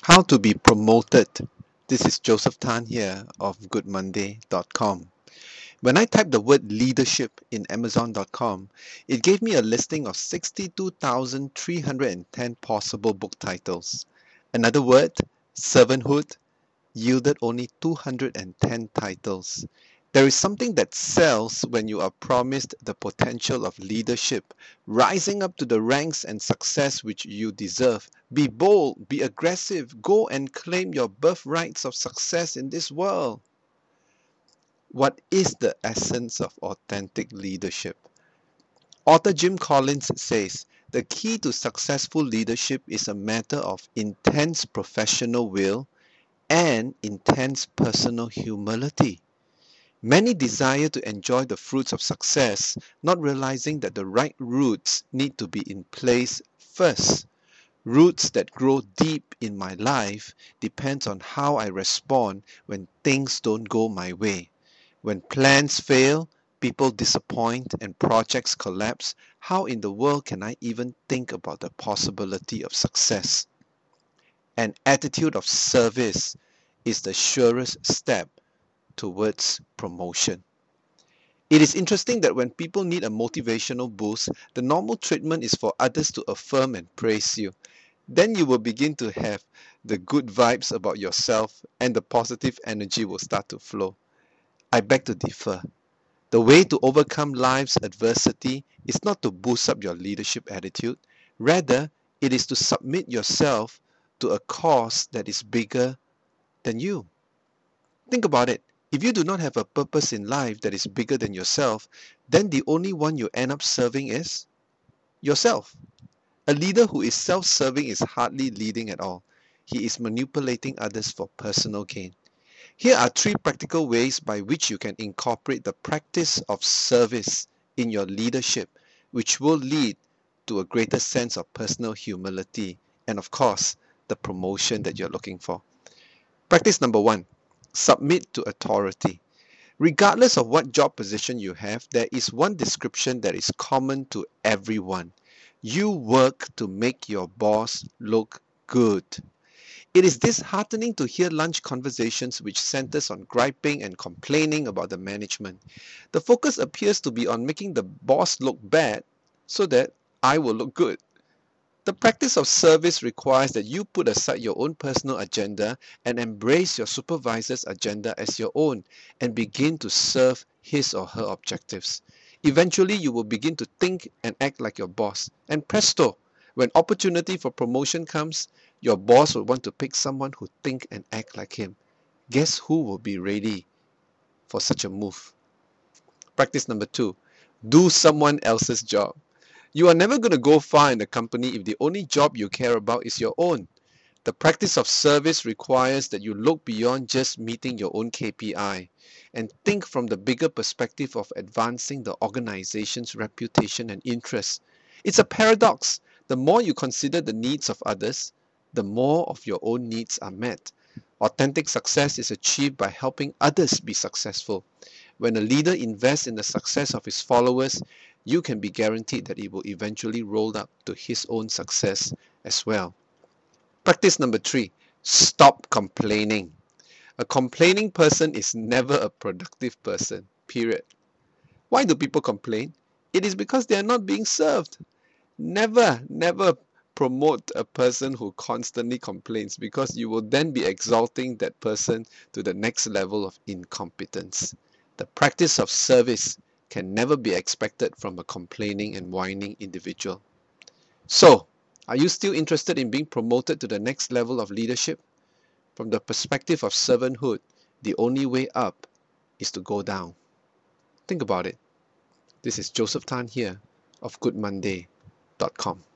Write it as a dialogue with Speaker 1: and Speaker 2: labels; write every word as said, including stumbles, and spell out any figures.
Speaker 1: How to be promoted. This is Joseph Tan here of good monday dot com. When I typed the word leadership in amazon dot com, it gave me a listing of sixty-two thousand three hundred ten possible book titles. Another word, servanthood, yielded only two hundred ten titles. There is something that sells when you are promised the potential of leadership, rising up to the ranks and success which you deserve. Be bold, be aggressive, go and claim your birthrights of success in this world. What is the essence of authentic leadership? Author Jim Collins says, the key to successful leadership is a matter of intense professional will and intense personal humility. Many desire to enjoy the fruits of success, not realizing that the right roots need to be in place first. Roots that grow deep in my life depends on how I respond when things don't go my way. When plans fail, people disappoint, and projects collapse, how in the world can I even think about the possibility of success? An attitude of service is the surest step towards promotion. It is interesting that when people need a motivational boost, the normal treatment is for others to affirm and praise you. Then you will begin to have the good vibes about yourself and the positive energy will start to flow. I beg to differ. The way to overcome life's adversity is not to boost up your leadership attitude. Rather, it is to submit yourself to a cause that is bigger than you. Think about it. If you do not have a purpose in life that is bigger than yourself, then the only one you end up serving is yourself. A leader who is self-serving is hardly leading at all. He is manipulating others for personal gain. Here are three practical ways by which you can incorporate the practice of service in your leadership, which will lead to a greater sense of personal humility and, of course, the promotion that you're looking for. Practice number one. Submit to authority. Regardless of what job position you have, there is one description that is common to everyone. You work to make your boss look good. It is disheartening to hear lunch conversations which centers on griping and complaining about the management. The focus appears to be on making the boss look bad so that I will look good. The practice of service requires that you put aside your own personal agenda and embrace your supervisor's agenda as your own and begin to serve his or her objectives. Eventually, you will begin to think and act like your boss. And presto, when opportunity for promotion comes, your boss will want to pick someone who think and act like him. Guess who will be ready for such a move? Practice number two, do someone else's job. You are never going to go far in the company if the only job you care about is your own. The practice of service requires that you look beyond just meeting your own K P I and think from the bigger perspective of advancing the organization's reputation and interests. It's a paradox. The more you consider the needs of others, the more of your own needs are met. Authentic success is achieved by helping others be successful. When a leader invests in the success of his followers, you can be guaranteed that it will eventually roll up to his own success as well. Practice number three, stop complaining. A complaining person is never a productive person, period. Why do people complain? It is because they are not being served. Never, never promote a person who constantly complains, because you will then be exalting that person to the next level of incompetence. The practice of service can never be expected from a complaining and whining individual. So, are you still interested in being promoted to the next level of leadership? From the perspective of servanthood, the only way up is to go down. Think about it. This is Joseph Tan here of good monday dot com.